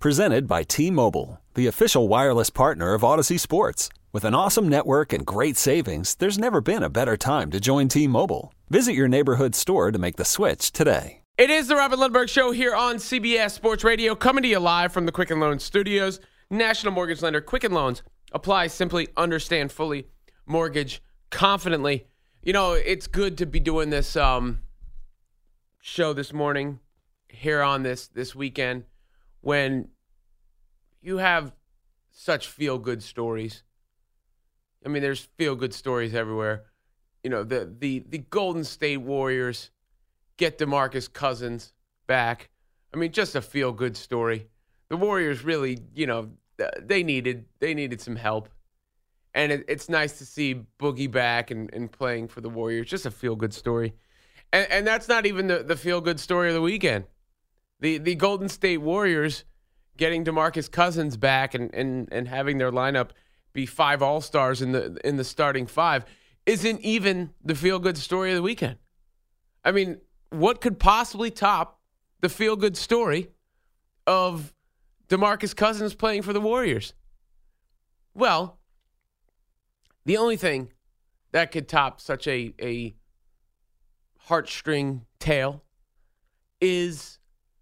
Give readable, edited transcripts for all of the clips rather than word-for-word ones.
Presented by T-Mobile, the official wireless partner of Odyssey Sports. With an awesome network and great savings, there's never been a better time to join T-Mobile. Visit your neighborhood store to make the switch today. It is the Robin Lundberg Show here on CBS Sports Radio, coming to you live from the Quicken Loans Studios. National Mortgage Lender, Quicken Loans. Apply simply, understand fully, mortgage confidently. You know, it's good to be doing this show this morning here on this weekend when you have such feel-good stories. I mean, there's feel-good stories everywhere. You know, the Golden State Warriors get DeMarcus Cousins back. I mean, just a feel-good story. The Warriors really, you know, they needed some help. And it's nice to see Boogie back and playing for the Warriors. Just a feel-good story. And that's not even the feel-good story of the weekend. The Golden State Warriors getting DeMarcus Cousins back and having their lineup be 5 All-Stars in the starting 5 isn't even the feel-good story of the weekend. I mean, what could possibly top the feel-good story of DeMarcus Cousins playing for the Warriors? Well, the only thing that could top such a heartstring tale is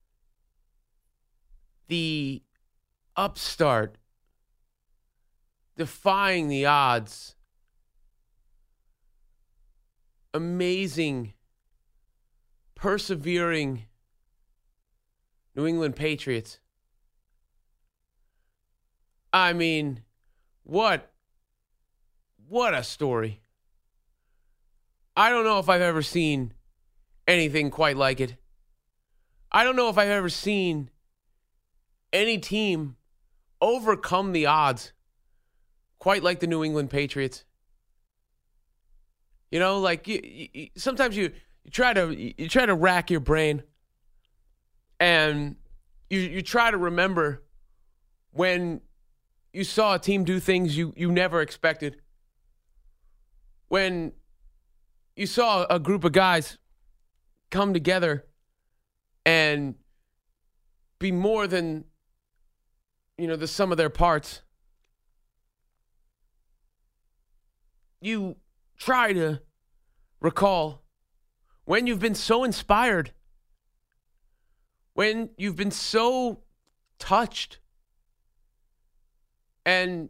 the upstart, defying the odds, amazing, persevering New England Patriots. I mean, what a story. I don't know if I've ever seen anything quite like it. I don't know if I've ever seen any team overcome the odds quite like the New England Patriots. You know, like sometimes you try to rack your brain and you try to remember when you saw a team do things you never expected. When you saw a group of guys come together and be more than, you know, the sum of their parts. You try to recall when you've been so inspired, when you've been so touched, and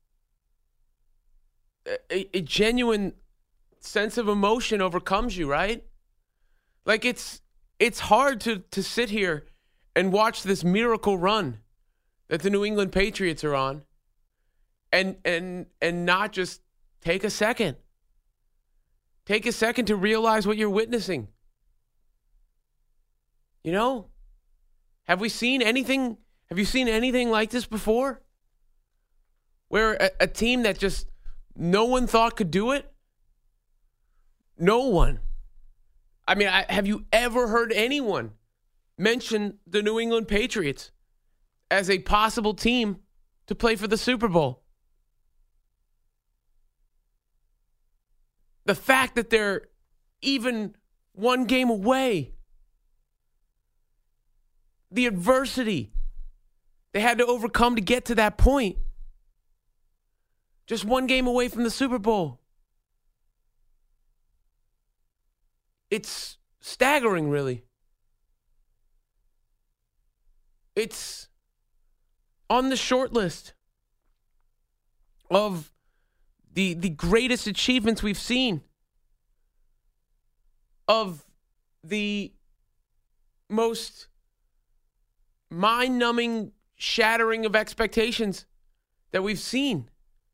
a genuine sense of emotion overcomes you, right? Like it's hard to sit here and watch this miracle run that the New England Patriots are on and not just take a second. Take a second to realize what you're witnessing. You know? Have you seen anything like this before? Where a team that just no one thought could do it? No one. I mean, have you ever heard anyone mention the New England Patriots as a possible team to play for the Super Bowl? The fact that they're even one game away, the adversity they had to overcome to get to that point, just one game away from the Super Bowl. It's staggering, really. It's on the short list of the greatest achievements we've seen, of the most mind-numbing shattering of expectations that we've seen.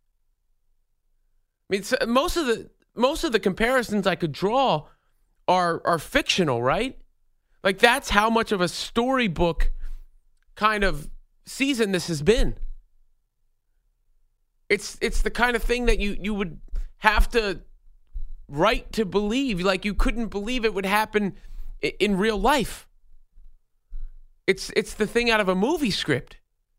I mean, most of the comparisons I could draw are fictional, right? Like, that's how much of a storybook kind of season this has been. It's the kind of thing that you would have to write to believe. Like, you couldn't believe it would happen in real life. It's the thing out of a movie script.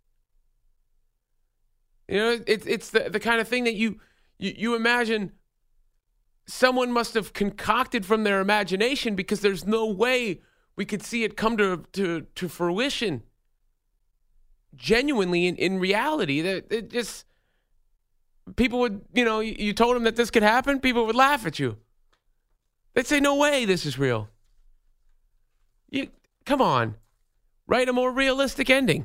You know, it's the kind of thing that you imagine someone must have concocted from their imagination, because there's no way we could see it come to fruition genuinely in reality. That it just people would, you told them that this could happen, people would laugh at you. They'd say, "No way, this is real." Come on, write a more realistic ending.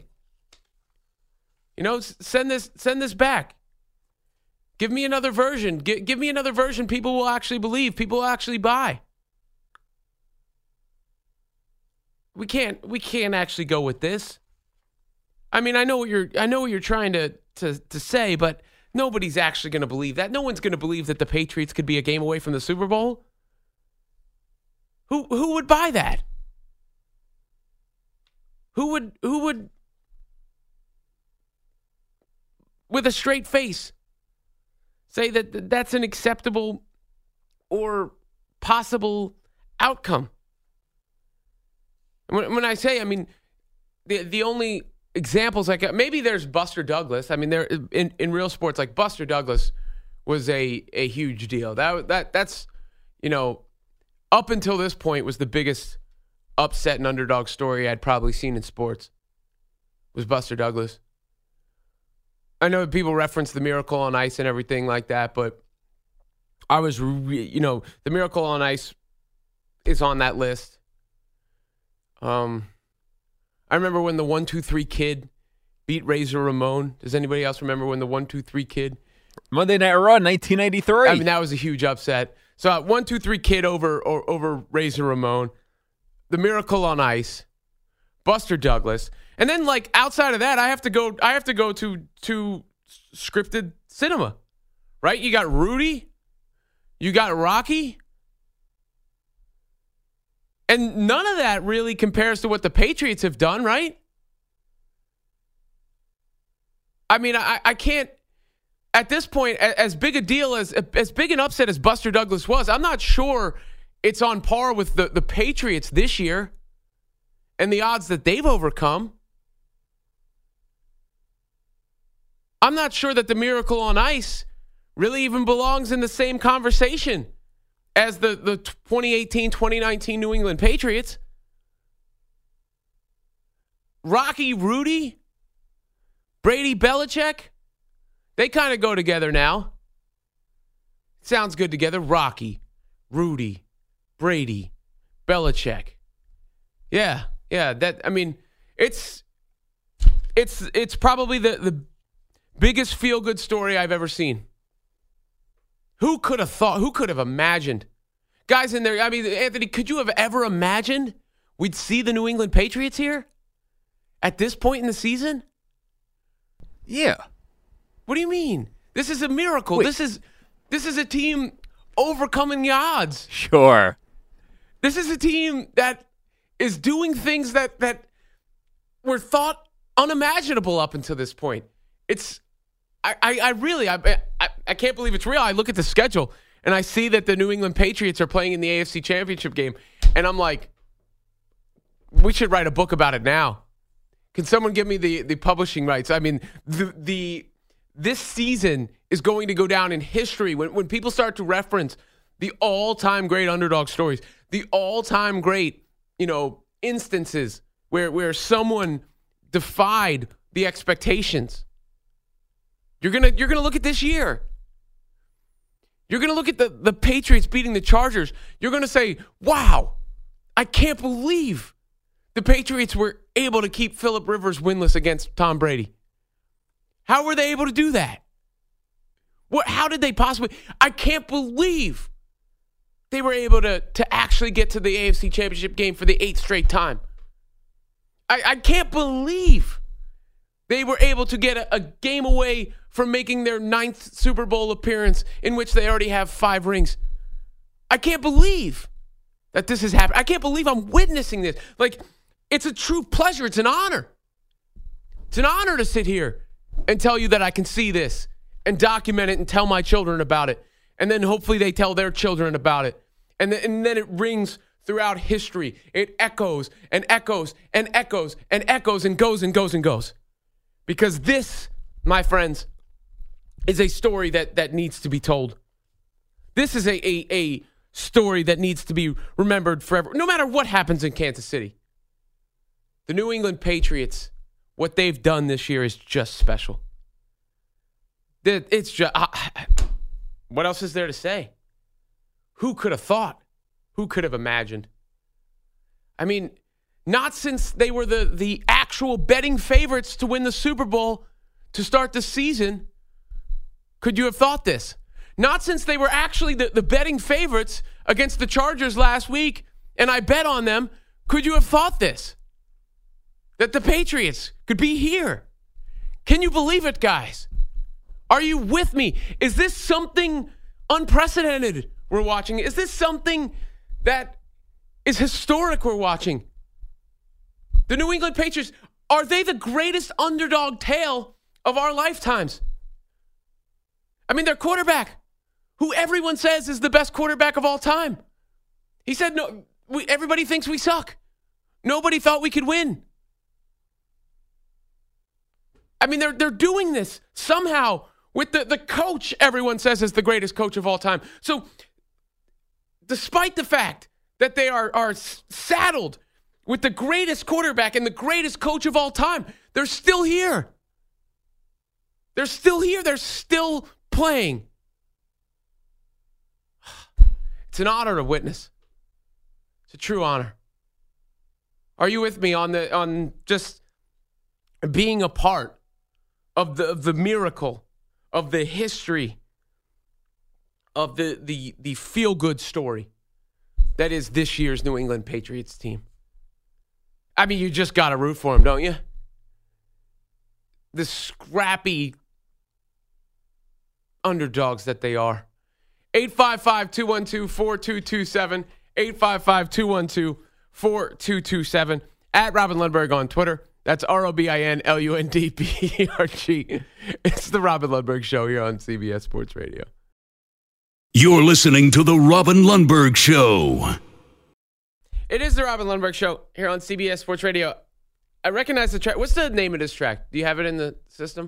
Send this back. Give me another version. Give me another version people will actually believe, people will actually buy. We can't actually go with this. I mean, I know what you're trying to say, but nobody's actually going to believe that. No one's going to believe that the Patriots could be a game away from the Super Bowl. Who would buy that? Who would with a straight face say that that's an acceptable or possible outcome? When I say, I mean, the only examples I got, maybe there's Buster Douglas. I mean, there in real sports, like Buster Douglas was a huge deal. That's up until this point was the biggest upset and underdog story I'd probably seen in sports. Was Buster Douglas. I know people reference the Miracle on Ice and everything like that, but I was, the Miracle on Ice is on that list. I remember when the 1-2-3 Kid beat Razor Ramon. Does anybody else remember when the 1-2-3 Kid? Monday Night Raw, 1983. I mean, that was a huge upset. So 1-2-3 Kid over Razor Ramon, the Miracle on Ice, Buster Douglas, and then like outside of that, I have to go to scripted cinema, right? You got Rudy, you got Rocky. And none of that really compares to what the Patriots have done, right? I mean, I can't, at this point, as big a deal, as big an upset as Buster Douglas was, I'm not sure it's on par with the Patriots this year and the odds that they've overcome. I'm not sure that the Miracle on Ice really even belongs in the same conversation as the 2018-2019 New England Patriots. Rocky, Rudy, Brady, Belichick, they kind of go together now. Sounds good together. Rocky, Rudy, Brady, Belichick. Yeah. That, I mean, it's probably the biggest feel-good story I've ever seen. Who could have thought? Who could have imagined? Guys in there, I mean, Anthony, could you have ever imagined we'd see the New England Patriots here at this point in the season? Yeah. What do you mean? This is a miracle. Wait. This is a team overcoming the odds. Sure. This is a team that is doing things that were thought unimaginable up until this point. I can't believe it's real. I look at the schedule and I see that the New England Patriots are playing in the AFC Championship game, and I'm like, we should write a book about it now. Can someone give me the publishing rights? I mean, this season is going to go down in history when people start to reference the all-time great underdog stories, the all-time great, instances where someone defied the expectations. You're gonna look at this year. You're gonna look at the Patriots beating the Chargers. You're gonna say, "Wow, I can't believe the Patriots were able to keep Phillip Rivers winless against Tom Brady. How were they able to do that? How did they possibly? I can't believe they were able to actually get to the AFC Championship game for the 8th straight time. I can't believe they were able to get a game away from making their 9th Super Bowl appearance in which they already have 5 rings. I can't believe that this has happened. I can't believe I'm witnessing this. Like, it's a true pleasure. It's an honor. It's an honor to sit here and tell you that I can see this and document it and tell my children about it. And then hopefully they tell their children about it. And then it rings throughout history. It echoes and echoes and echoes and echoes and goes and goes and goes. Because this, my friends, is a story that needs to be told. This is a story that needs to be remembered forever, no matter what happens in Kansas City. The New England Patriots what they've done this year is just special. It's just, what else is there to say? Who could have thought? Who could have imagined? I mean, not since they were the actual betting favorites to win the Super Bowl to start the season could you have thought this. Not since they were actually the betting favorites against the Chargers last week, and I bet on them, could you have thought this? That the Patriots could be here. Can you believe it, guys? Are you with me? Is this something unprecedented we're watching? Is this something that is historic we're watching? The New England Patriots, are they the greatest underdog tale of our lifetimes? I mean, their quarterback, who everyone says is the best quarterback of all time. He said, "No, everybody thinks we suck. Nobody thought we could win." I mean, they're doing this somehow with the coach everyone says is the greatest coach of all time. So despite the fact that they are saddled with the greatest quarterback and the greatest coach of all time, they're still here. They're still here. They're still playing. It's an honor to witness. It's a true honor. Are you with me on just being a part of the miracle, of the history, of the feel-good story that is this year's New England Patriots team? I mean, you just got to root for them, don't you? The scrappy underdogs that they are. 855-212-4227. 855-212-4227. At Robin Lundberg on Twitter. That's ROBINLUNDBERG. It's the Robin Lundberg Show here on CBS Sports Radio. You're listening to the Robin Lundberg Show. It is the Robin Lundberg Show here on CBS Sports Radio. I recognize the track. What's the name of this track? Do you have it in the system?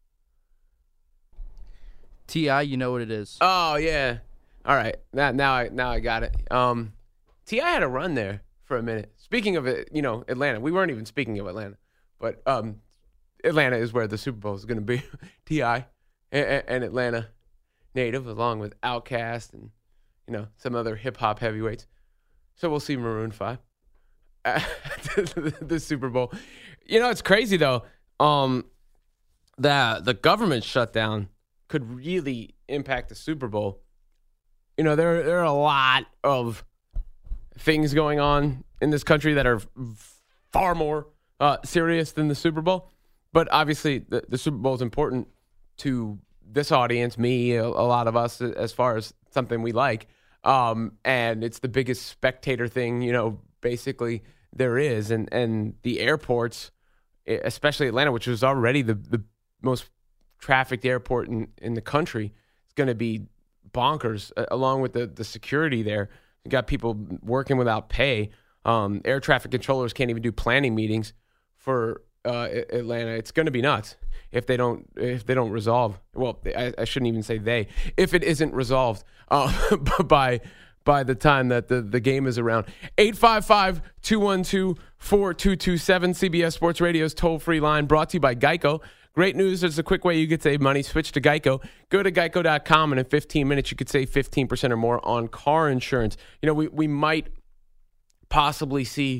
T.I., you know what it is. Oh, yeah. All right. Now I got it. T.I. had a run there for a minute. Speaking of it, Atlanta. We weren't even speaking of Atlanta. But Atlanta is where the Super Bowl is going to be. T.I. and Atlanta native, along with Outkast and, some other hip-hop heavyweights. So we'll see Maroon 5 at the Super Bowl. It's crazy, though, that the government shutdown could really impact the Super Bowl. There are a lot of things going on in this country that are far more serious than the Super Bowl. But obviously, the Super Bowl is important to this audience, me, a lot of us, as far as something we like. And it's the biggest spectator thing, basically there is. And the airports, especially Atlanta, which was already the most trafficked airport in the country, is going to be bonkers, along with the security there. You got people working without pay. Air traffic controllers can't even do planning meetings for Atlanta. It's going to be nuts if they don't resolve. Well, I shouldn't even say they. If it isn't resolved by the time that the game is around. 855-212-4227, CBS Sports Radio's toll-free line, brought to you by Geico. Great news, there's a quick way you could save money. Switch to Geico. Go to geico.com, and in 15 minutes, you could save 15% or more on car insurance. We might possibly see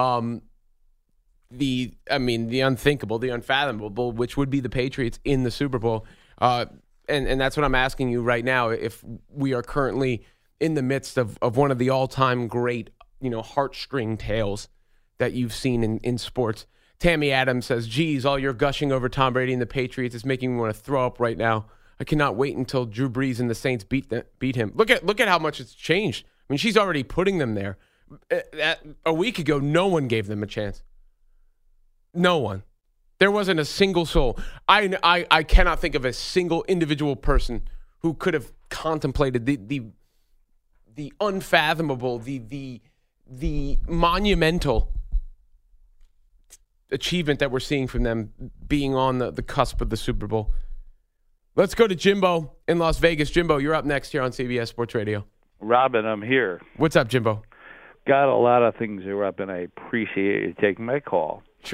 the unthinkable, the unfathomable, which would be the Patriots in the Super Bowl. And that's what I'm asking you right now, if we are currently in the midst of one of the all-time great, heartstring tales that you've seen in sports. Tammy Adams says, geez, all your gushing over Tom Brady and the Patriots is making me want to throw up right now. I cannot wait until Drew Brees and the Saints beat him. Look at how much it's changed. I mean, she's already putting them there. A week ago, no one gave them a chance. No one. There wasn't a single soul. I cannot think of a single individual person who could have contemplated the unfathomable, the monumental achievement that we're seeing from them, being on the cusp of the Super Bowl. Let's go to Jimbo in Las Vegas. Jimbo, you're up next here on CBS Sports Radio. Robin, I'm here. What's up, Jimbo? Got a lot of things here, Robin. I appreciate you taking my call. Sure.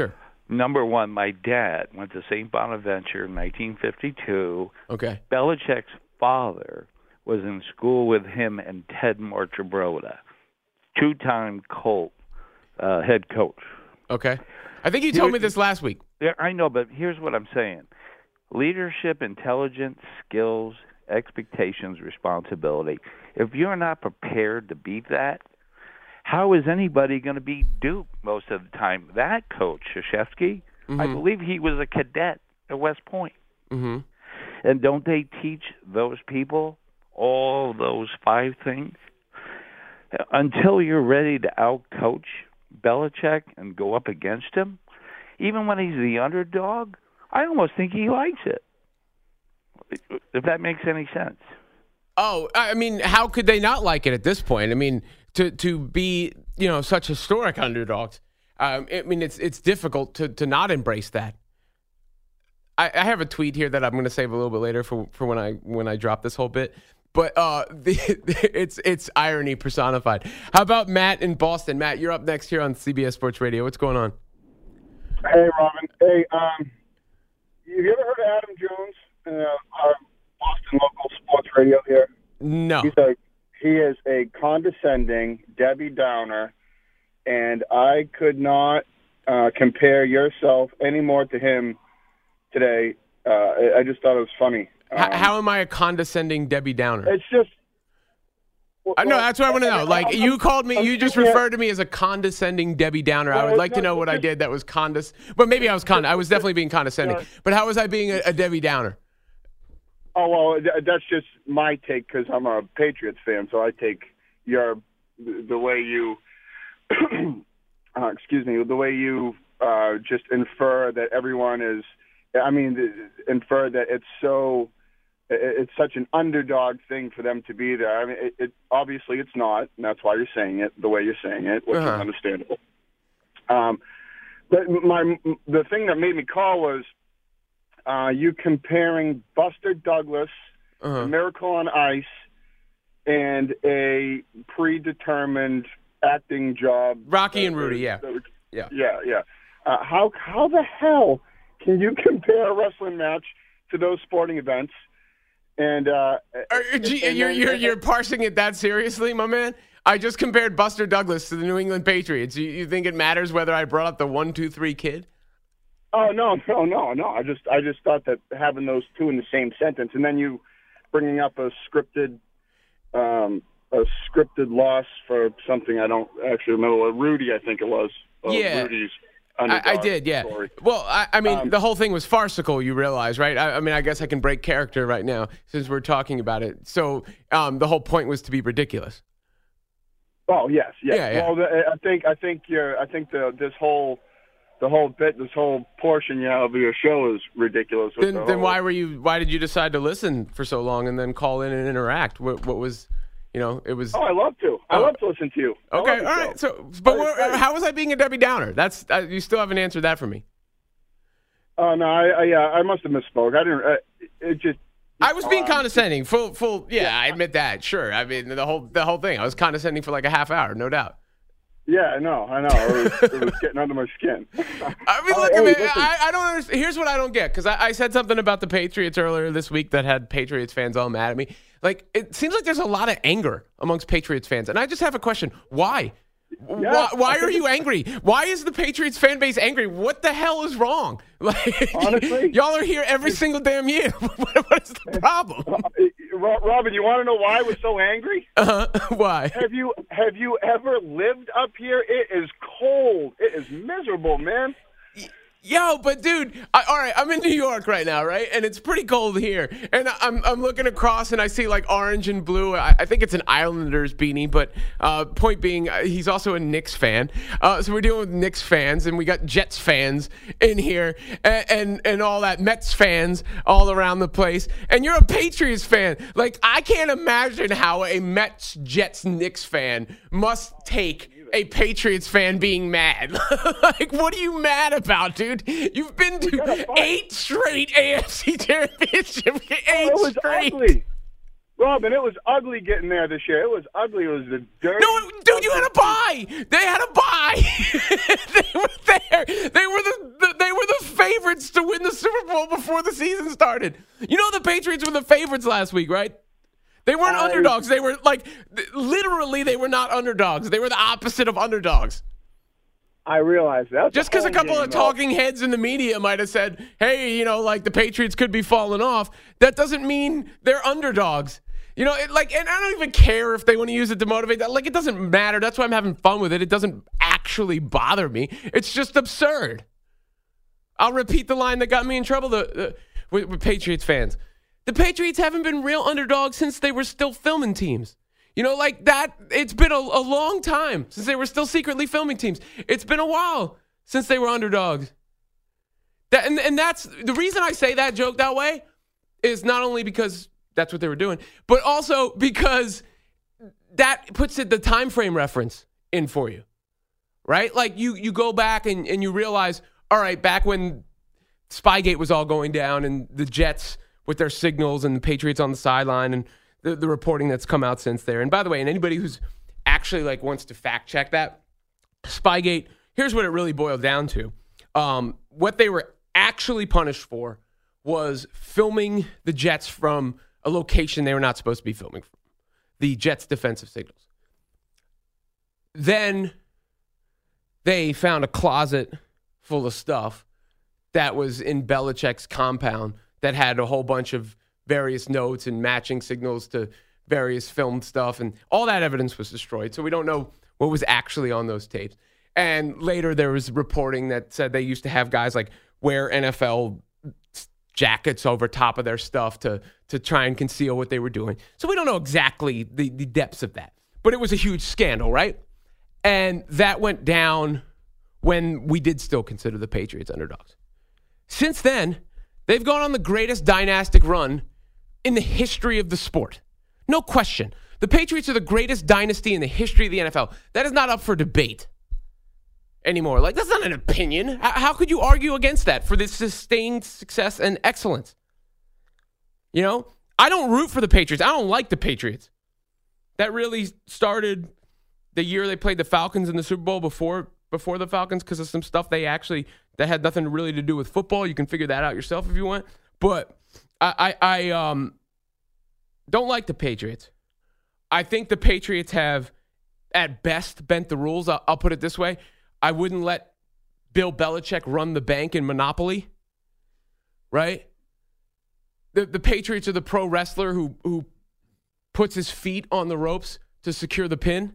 Number one, my dad went to St. Bonaventure in 1952. Okay. Belichick's father was in school with him and Ted Marchibroda, two-time Colt head coach. Okay. I think you told me this last week. Yeah, I know, but here's what I'm saying. Leadership, intelligence, skills, expectations, responsibility. If you're not prepared to beat that, how is anybody going to beat Duke most of the time? That coach, Krzyzewski, I believe he was a cadet at West Point. Mm-hmm. And don't they teach those people all those 5 things? Until you're ready to outcoach Belichick and go up against him, even when he's the underdog, I almost think he likes it, if that makes any sense. Oh, I mean, how could they not like it at this point? I mean, to be, such historic underdogs, I mean, it's difficult to not embrace that. I have a tweet here that I'm going to save a little bit later for when I drop this whole bit. But it's irony personified. How about Matt in Boston? Matt, you're up next here on CBS Sports Radio. What's going on? Hey, Robin. Hey, have you ever heard of Adam Jones? Our Boston local sports radio here. No. He is a condescending Debbie Downer, and I could not compare yourself anymore to him today. I just thought it was funny. How am I a condescending Debbie Downer? It's just... No, that's what I want to know. Like, you called me, you just referred to me as a condescending Debbie Downer. I would like to know what I did that was but maybe I was I was definitely being condescending. But how was I being a Debbie Downer? Oh, well, that's just my take because I'm a Patriots fan, so I take the way you, the way you just infer that everyone is, infer that it's such an underdog thing for them to be there. I mean, it obviously it's not, and that's why you're saying it the way you're saying it, which is understandable. But the thing that made me call was you comparing Buster Douglas, Miracle on Ice, and a predetermined acting job. Rocky and Rudy, yeah. How the hell can you compare a wrestling match to those sporting events? And you're parsing it that seriously, my man? I just compared Buster Douglas to the New England Patriots. You think it matters whether I brought up the 1, 2, 3 kid? Oh no! I just thought that having those two in the same sentence, and then you bringing up a scripted loss for something I don't actually remember. Rudy, I think it was. Yeah. Rudy's I did, yeah. Story. Well, I mean, the whole thing was farcical, you realize, right? I mean, I guess I can break character right now since we're talking about it. So the whole point was to be ridiculous. Oh, yes. Yeah. Well, I think this whole bit, this whole portion of your show is ridiculous. Then why did you decide to listen for so long and then call in and interact? What was... it was. Oh, I love to. I love to listen to you. Okay, all right. So, how was I being a Debbie Downer? That's you still haven't answered that for me. Oh no, I must have misspoke. I didn't. I was being condescending. Full. Yeah, I admit that. Sure. I mean, the whole thing. I was condescending for like a half hour, no doubt. Yeah, I know. It was getting under my skin. I mean, look, man, I don't understand. Here's what I don't get, because I said something about the Patriots earlier this week that had Patriots fans all mad at me. Like, it seems like there's a lot of anger amongst Patriots fans, and I just have a question. Why? Yeah, why are you angry? Why is the Patriots fan base angry? What the hell is wrong? Like, honestly, y'all are here every single damn year. What is the problem? Robin, you want to know why we're so angry? Why? Have you ever lived up here? It is cold. It is miserable, man. Yo, but dude, all right, I'm in New York right now, right? And it's pretty cold here. And I'm looking across and I see like orange and blue. I think it's an Islanders beanie, but point being, he's also a Knicks fan. So we're dealing with Knicks fans, and we got Jets fans in here and all that, Mets fans all around the place. And you're a Patriots fan. Like, I can't imagine how a Mets, Jets, Knicks fan must take a Patriots fan being mad. Like, what are you mad about, dude? You've been to 8 straight AFC championship. 8 straight. Ugly. Robin, it was ugly getting there this year. It was ugly. It was the dirt. No, dude, you had a bye. They had a bye. They were there. They were the favorites to win the Super Bowl before the season started. You know the Patriots were the favorites last week, right? They weren't underdogs. They were literally, they were not underdogs. They were the opposite of underdogs. I realize that. Just because a couple of talking heads in the media might have said, hey, the Patriots could be falling off, that doesn't mean they're underdogs. And I don't even care if they want to use it to motivate that. It doesn't matter. That's why I'm having fun with it. It doesn't actually bother me. It's just absurd. I'll repeat the line that got me in trouble with Patriots fans. The Patriots haven't been real underdogs since they were still filming teams. That, it's been a long time since they were still secretly filming teams. It's been a while since they were underdogs. And that's the reason I say that joke that way is not only because that's what they were doing, but also because that puts the time frame reference in for you, right? You go back and you realize, all right, back when Spygate was all going down and the Jets with their signals and the Patriots on the sideline and the reporting that's come out since there. And by the way, and anybody who's actually wants to fact check that, Spygate, here's what it really boiled down to. What they were actually punished for was filming the Jets from a location they were not supposed to be filming from, the Jets' defensive signals. Then they found a closet full of stuff that was in Belichick's compound that had a whole bunch of various notes and matching signals to various filmed stuff, and all that evidence was destroyed. So we don't know what was actually on those tapes. And later there was reporting that said they used to have guys wear NFL jackets over top of their stuff to try and conceal what they were doing. So we don't know exactly the depths of that. But it was a huge scandal, right? And that went down when we did still consider the Patriots underdogs. Since then, they've gone on the greatest dynastic run in the history of the sport. No question. The Patriots are the greatest dynasty in the history of the NFL. That is not up for debate anymore. That's not an opinion. How could you argue against that for this sustained success and excellence? I don't root for the Patriots. I don't like the Patriots. That really started the year they played the Falcons in the Super Bowl before the Falcons because of some stuff that had nothing really to do with football. You can figure that out yourself if you want. But I don't like the Patriots. I think the Patriots have, at best, bent the rules. I'll put it this way. I wouldn't let Bill Belichick run the bank in Monopoly, right? The Patriots are the pro wrestler who puts his feet on the ropes to secure the pin.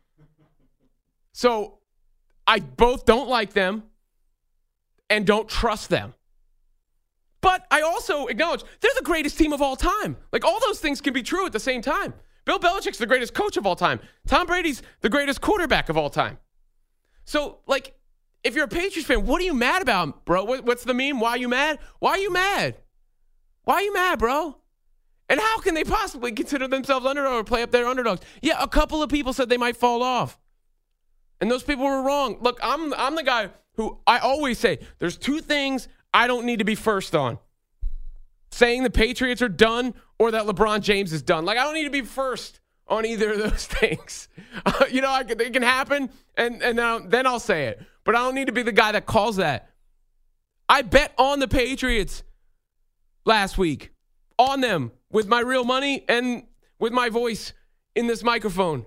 So I both don't like them and don't trust them. But I also acknowledge they're the greatest team of all time. All those things can be true at the same time. Bill Belichick's the greatest coach of all time. Tom Brady's the greatest quarterback of all time. So, if you're a Patriots fan, what are you mad about, bro? What's the meme? Why are you mad? Why are you mad? Why are you mad, bro? And how can they possibly consider themselves underdogs or play up their underdogs? Yeah, a couple of people said they might fall off. And those people were wrong. Look, I'm the guy who I always say, there's two things I don't need to be first on. Saying the Patriots are done or that LeBron James is done. I don't need to be first on either of those things. It can happen, and then I'll say it. But I don't need to be the guy that calls that. I bet on the Patriots last week. On them with my real money and with my voice in this microphone.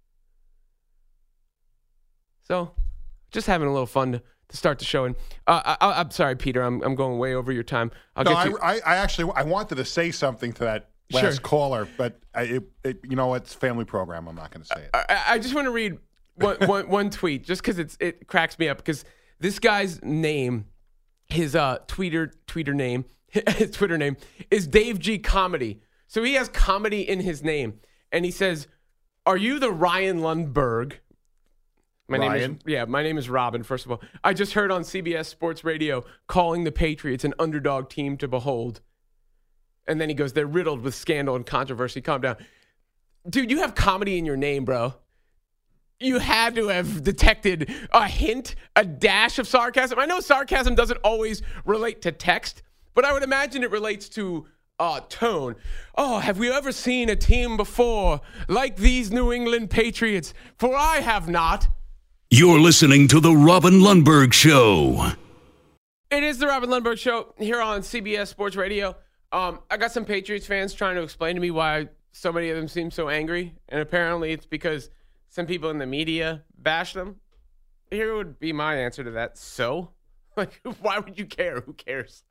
So, just having a little fun to start the show. And I'm sorry, Peter. I'm going way over your time. I wanted to say something to that last caller, but it's a family program. I'm not going to say it. I just want to read one tweet, just because it cracks me up. Because this guy's name, his Twitter name, his Twitter name is Dave G Comedy. So he has comedy in his name, and he says, "Are you the Ryan Lundberg?" My name is Robin, first of all. I just heard on CBS Sports Radio calling the Patriots an underdog team to behold. And then he goes, they're riddled with scandal and controversy. Calm down. Dude, you have comedy in your name, bro. You had to have detected a hint, a dash of sarcasm. I know sarcasm doesn't always relate to text, but I would imagine it relates to tone. Oh, have we ever seen a team before like these New England Patriots? For I have not. You're listening to The Robin Lundberg Show. It is The Robin Lundberg Show here on CBS Sports Radio. I got some Patriots fans trying to explain to me why so many of them seem so angry, and apparently it's because some people in the media bash them. Here would be my answer to that. So? Like, why would you care? Who cares?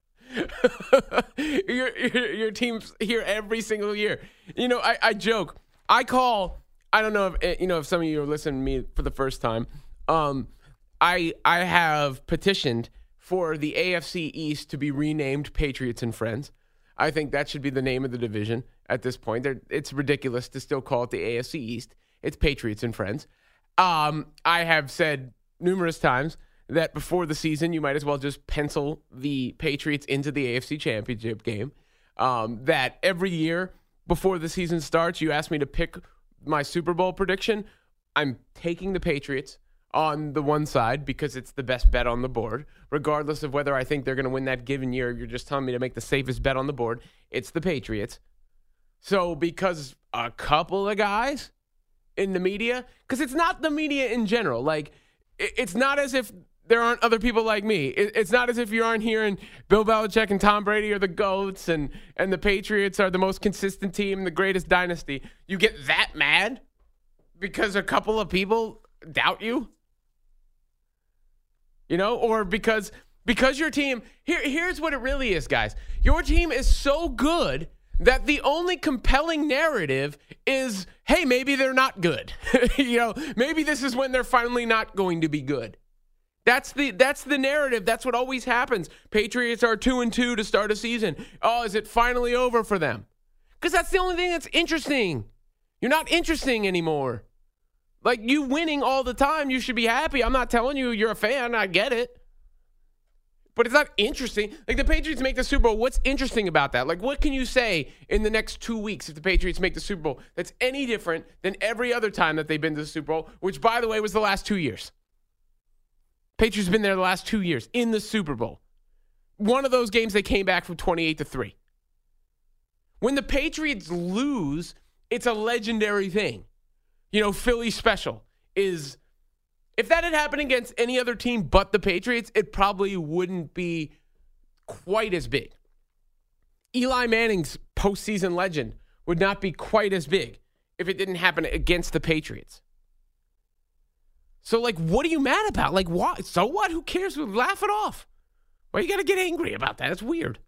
your team's here every single year. You know, I joke. I don't know if some of you are listening to me for the first time. I have petitioned for the AFC East to be renamed Patriots and Friends. I think that should be the name of the division at this point. It's ridiculous to still call it the AFC East. It's Patriots and Friends. I have said numerous times that before the season, you might as well just pencil the Patriots into the AFC Championship game. That every year before the season starts, you ask me to pick my Super Bowl prediction. I'm taking the Patriots on the one side because it's the best bet on the board. Regardless of whether I think they're going to win that given year, you're just telling me to make the safest bet on the board. It's the Patriots. So because a couple of guys in the media, because it's not the media in general. Like, it's not as if there aren't other people like me. It's not as if you aren't hearing Bill Belichick and Tom Brady are the GOATs and the Patriots are the most consistent team, the greatest dynasty. You get that mad because a couple of people doubt you? You know, or because your team, here's what it really is, guys. Your team is so good that the only compelling narrative is, hey, maybe they're not good. You know, maybe this is when they're finally not going to be good. That's the narrative. That's what always happens. Patriots are 2-2 to start a season. Oh, is it finally over for them? Because that's the only thing that's interesting. You're not interesting anymore. Like, you winning all the time, you should be happy. I'm not telling you you're a fan. I get it. But it's not interesting. Like, the Patriots make the Super Bowl. What's interesting about that? Like, what can you say in the next 2 weeks if the Patriots make the Super Bowl that's any different than every other time that they've been to the Super Bowl, which, by the way, was the last 2 years? Patriots have been there the last 2 years in the Super Bowl. One of those games, they came back from 28-3. When the Patriots lose, it's a legendary thing. You know, Philly special is, if that had happened against any other team but the Patriots, it probably wouldn't be quite as big. Eli Manning's postseason legend would not be quite as big if it didn't happen against the Patriots. So, like, what are you mad about? Like, what? So what? Who cares? Laugh it off. Why you got to get angry about that? It's weird.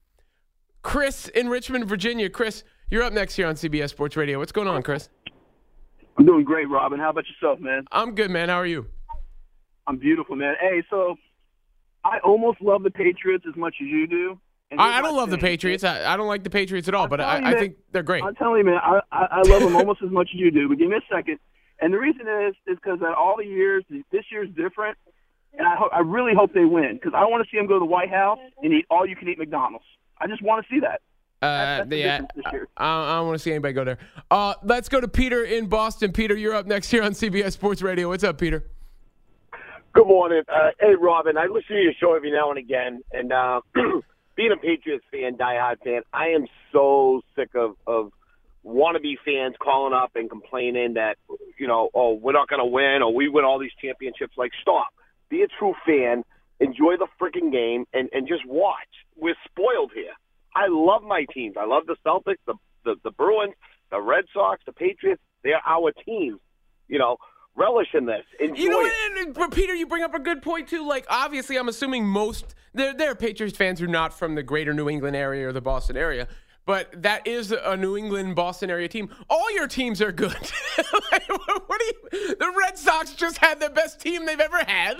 Chris in Richmond, Virginia. Chris, you're up next here on CBS Sports Radio. What's going on, Chris? I'm doing great, Robin. How about yourself, man? I'm good, man. How are you? I'm beautiful, man. Hey, so I almost love the Patriots as much as you do. I don't love the Patriots. I don't like the Patriots at all, but I think they're great. I'm telling you, man, I love them almost as much as you do. But give me a second. And the reason is because all the years, this year's different, and I really hope they win because I want to see them go to the White House and eat all-you-can-eat McDonald's. I just want to see that. I don't want to see anybody go there. Let's go to Peter in Boston. Peter, you're up next here on CBS Sports Radio. What's up, Peter? Good morning. Hey, Robin, I listen to your show every now and again, and being a Patriots fan, diehard fan, I am so sick of wannabe fans calling up and complaining that, you know, oh, we're not going to win, or we win all these championships. Like, stop. Be a true fan. Enjoy the freaking game, and just watch. We're spoiled here. I love my teams. I love the Celtics, the Bruins, the Red Sox, the Patriots. They're our teams. You know, relish in this. Enjoy it. But Peter, you bring up a good point, too. Like, obviously, I'm assuming there are Patriots fans who are not from the greater New England area or the Boston area. But that is a New England, Boston area team. All your teams are good. Like, the Red Sox just had the best team they've ever had.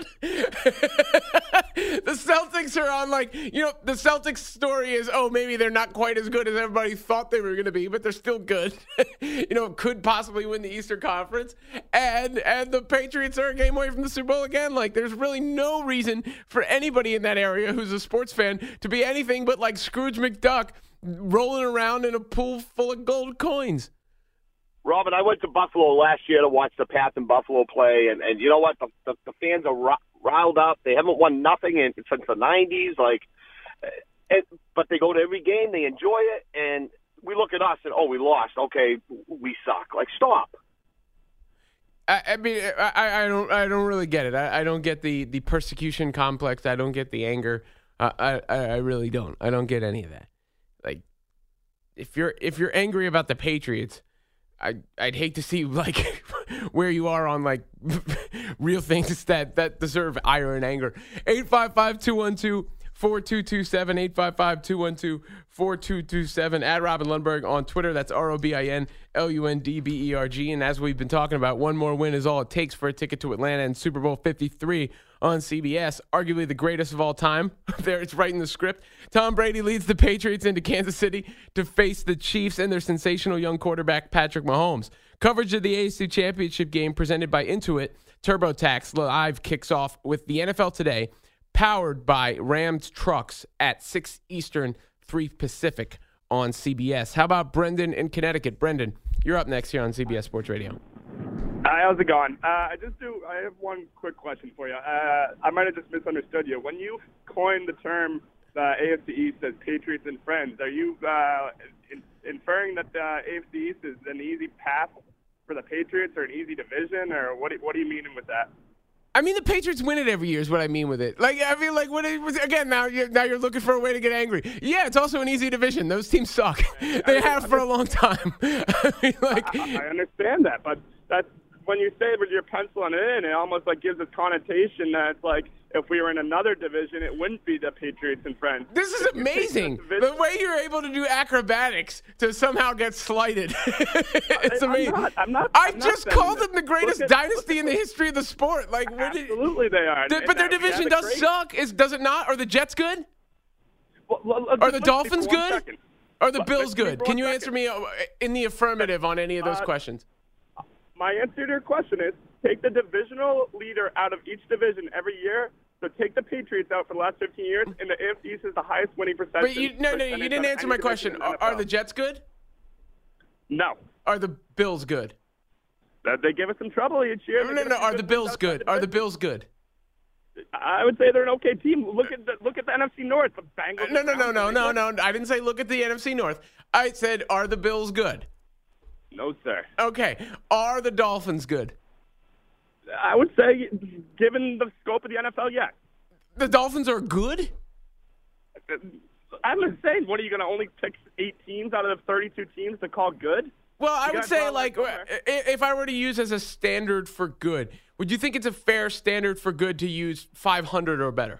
The Celtics are on, like, you know, the Celtics story is, oh, maybe they're not quite as good as everybody thought they were going to be, but they're still good. You know, could possibly win the Eastern Conference. And the Patriots are a game away from the Super Bowl again. Like, there's really no reason for anybody in that area who's a sports fan to be anything but like Scrooge McDuck, rolling around in a pool full of gold coins. Robin, I went to Buffalo last year to watch the Pats in Buffalo play, and you know what? The fans are riled up. They haven't won nothing since the 90s. Like, but they go to every game, they enjoy it, and we look at us and, oh, we lost. Okay, we suck. Like, stop. I mean, I don't really get it. I don't get the persecution complex. I don't get the anger. I really don't. I don't get any of that. Like, if you're angry about the Patriots, I'd hate to see like where you are on like real things that deserve ire and anger. 855-212-4227, 855-212-4227, at Robin Lundberg on Twitter. That's ROBINLUNDBERG. And as we've been talking about, one more win is all it takes for a ticket to Atlanta and Super Bowl 53 on CBS. Arguably the greatest of all time. There, it's right in the script. Tom Brady leads the Patriots into Kansas City to face the Chiefs and their sensational young quarterback, Patrick Mahomes. Coverage of the AFC Championship game presented by Intuit TurboTax Live kicks off with the NFL Today, powered by Rams Trucks at 6 Eastern, 3 Pacific on CBS. How about Brendan in Connecticut? Brendan, you're up next here on CBS Sports Radio. Hi, how's it going? I have one quick question for you. I might have just misunderstood you. When you coined the term AFC East as Patriots and Friends, are you inferring that the AFC East is an easy path for the Patriots or an easy division, or what are you meaning with that? I mean, the Patriots win it every year is what I mean with it. Like, I mean, like, again, now you're looking for a way to get angry. Yeah, it's also an easy division. Those teams suck. They have for a long time. I mean, like, I understand that, but that's when you say it with your penciling it in, it almost like gives a connotation that it's like if we were in another division, it wouldn't be the Patriots and Friends. This is amazing. The way you're able to do acrobatics to somehow get slighted. It's amazing. I've just called them the greatest dynasty in the history of the sport. Like, absolutely they are. But their division does suck. Does it not? Are the Jets good? Are the Dolphins good? Are the Bills good? Can you answer me in the affirmative on any of those questions? My answer to your question is take the divisional leader out of each division every year. So take the Patriots out for the last 15 years, and the AFC East is the highest winning percentage. But you didn't answer my question. Are the Jets good? No. Are the Bills good? They give us some trouble each year. No. Are the Bills good? Are the Bills good? I would say they're an okay team. Look at the NFC North. The Bengals. No. I didn't say look at the NFC North. I said, are the Bills good? No, sir. Okay. Are the Dolphins good? I would say, given the scope of the NFL, yes. The Dolphins are good? I'm just saying, what are you going to only pick 8 teams out of the 32 teams to call good? Well, I would say, like, if I were to use as a standard for good, would you think it's a fair standard for good to use 500 or better?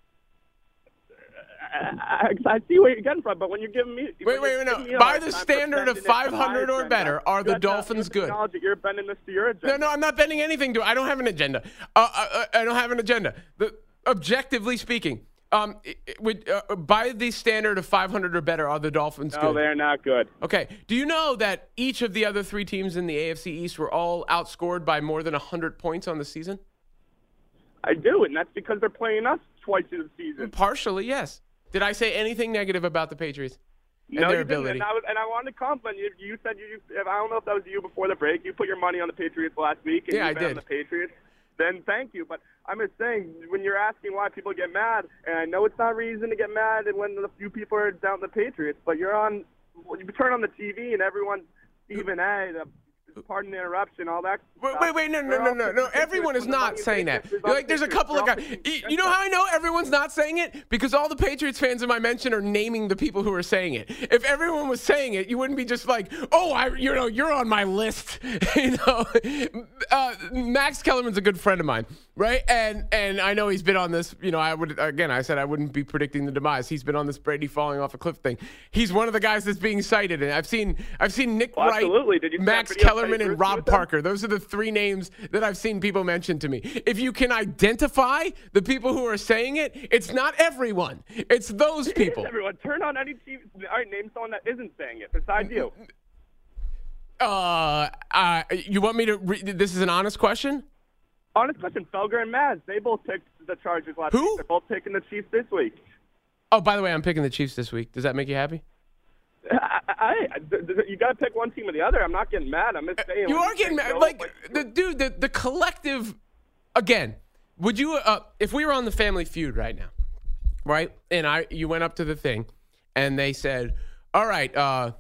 I see where you're getting from, but when you're giving me... Wait. By the standard of 500 or better, are the Dolphins good? That you're bending this to your agenda. No, I'm not bending anything to it. I don't have an agenda. I don't have an agenda. Objectively speaking, by the standard of 500 or better, are the Dolphins good? No, they're not good. Okay. Do you know that each of the other 3 teams in the AFC East were all outscored by more than 100 points on the season? I do, and that's because they're playing us twice in the season. Partially, yes. Did I say anything negative about the Patriots and their ability? And I wanted to compliment you. You said I don't know if that was you before the break. You put your money on the Patriots last week. And I did. On the Patriots. Then thank you. But I'm just saying, when you're asking why people get mad, and I know it's not reason to get mad when a few people are down the Patriots, but you turn on the TV and everyone's Stephen A. Pardon the interruption, all that. Wait, no. Everyone is not saying that. Like, there's a couple of guys. You know how I know everyone's not saying it? Because all the Patriots fans in my mention are naming the people who are saying it. If everyone was saying it, you wouldn't be just like, you're on my list. Max Kellerman's a good friend of mine, right? And I know he's been on this. I said I wouldn't be predicting the demise. He's been on this Brady falling off a cliff thing. He's one of the guys that's being cited, and I've seen Nick Wright, Max Kellerman, and Rob Parker. Those are the 3 names that I've seen people mention to me. If you can identify the people who are saying it, it's not everyone. It's those people. Everyone. Turn on any TV. All right, name someone that isn't saying it besides you. You want me to this is an honest question? Honest question. Felger and Maz, they both picked the Chargers last week. They're both picking the Chiefs this week. Oh, by the way, I'm picking the Chiefs this week. Does that make you happy? You got to pick one team or the other. I'm not getting mad. I'm just saying. You are getting mad. Like, the collective, again, would you, if we were on the Family Feud right now, right? And you went up to the thing, and they said, all right,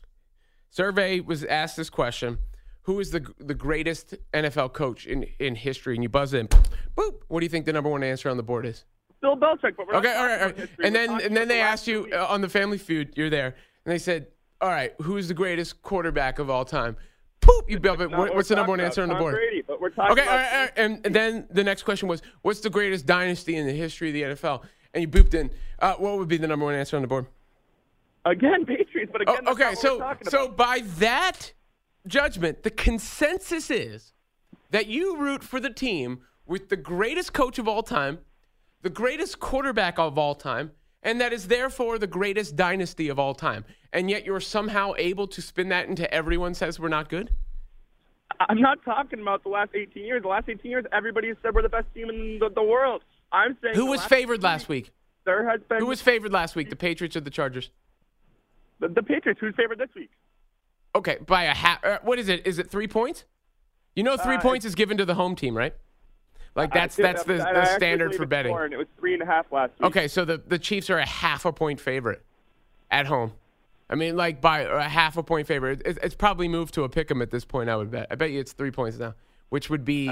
survey was asked this question. Who is the greatest NFL coach in history? And you buzz in. Boop. What do you think the number one answer on the board is? Bill Belichick. But we're okay, not all right. history. And then they asked you on the Family Feud, you're there, and they said, all right, who's the greatest quarterback of all time? Boop. You build it. What's the number one answer on the board? Tom Brady, but we're talking okay, all right. And then the next question was, what's the greatest dynasty in the history of the NFL? And you booped in. What would be the number one answer on the board? Again, Patriots. But again, okay. So by that judgment, the consensus is that you root for the team with the greatest coach of all time, the greatest quarterback of all time, and that is therefore the greatest dynasty of all time. And yet you're somehow able to spin that into everyone says we're not good? I'm not talking about the last 18 years. The last 18 years, everybody has said we're the best team in the world. I'm saying who was favored last week? There has been. Who was favored last week, the Patriots or the Chargers? The Patriots. Who's favored this week? Okay, by a half. What is it? Is it 3 points? You know 3 points is given to the home team, right? Like that's the standard for betting. And it was 3.5 last week. Okay, so the Chiefs are a half a point favorite at home. I mean, like by a half a point favorite. It's probably moved to a pick'em at this point. I would bet. I bet you it's 3 points now, which would be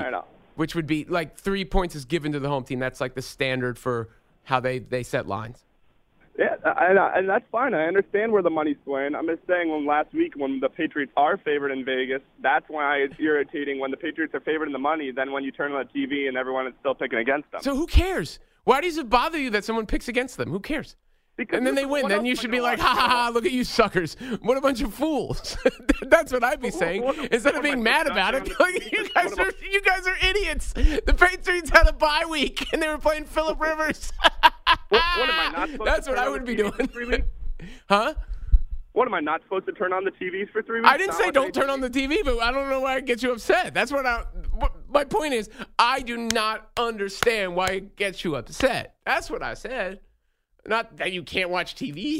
like 3 points is given to the home team. That's like the standard for how they set lines. Yeah, and that's fine. I understand where the money's swaying. I'm just saying last week when the Patriots are favored in Vegas, that's why it's irritating when the Patriots are favored in the money than when you turn on the TV and everyone is still picking against them. So who cares? Why does it bother you that someone picks against them? Who cares? Because and then they win. Then you should be like, ha, ha, ha, look at you suckers. What a bunch of fools. That's what I'd be saying. Instead of being mad about it, like, you guys are idiots. The Patriots had a bye week, and they were playing Phillip Rivers. What am I not supposed That's to what I would be doing. 3 weeks? Huh? What, am I not supposed to turn on the TVs for 3 weeks? I didn't say don't turn on the TV, but I don't know why it gets you upset. That's what my point is, I do not understand why it gets you upset. That's what I said. Not that you can't watch TV.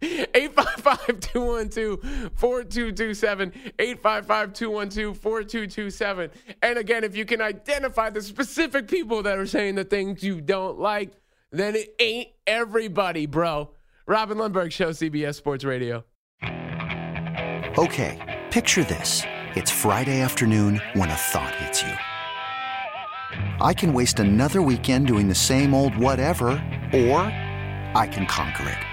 855-212-4227. 855-212-4227. And again, if you can identify the specific people that are saying the things you don't like, then it ain't everybody, bro. Robin Lundberg Show, CBS Sports Radio. Okay, picture this. It's Friday afternoon when a thought hits you. I can waste another weekend doing the same old whatever, or I can conquer it.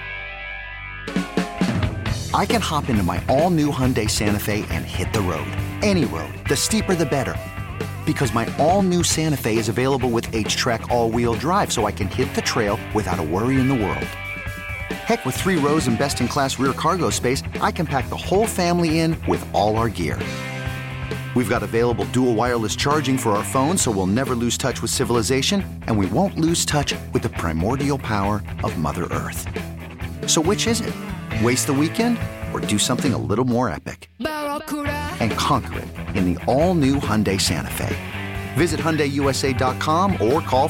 I can hop into my all-new Hyundai Santa Fe and hit the road. Any road. The steeper, the better. Because my all-new Santa Fe is available with H-Track all-wheel drive, so I can hit the trail without a worry in the world. Heck, with 3 rows and best-in-class rear cargo space, I can pack the whole family in with all our gear. We've got available dual wireless charging for our phones, so we'll never lose touch with civilization, and we won't lose touch with the primordial power of Mother Earth. So which is it? Waste the weekend or do something a little more epic? And conquer it in the all-new Hyundai Santa Fe. Visit HyundaiUSA.com or call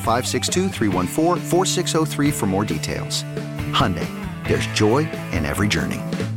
562-314-4603 for more details. Hyundai, there's joy in every journey.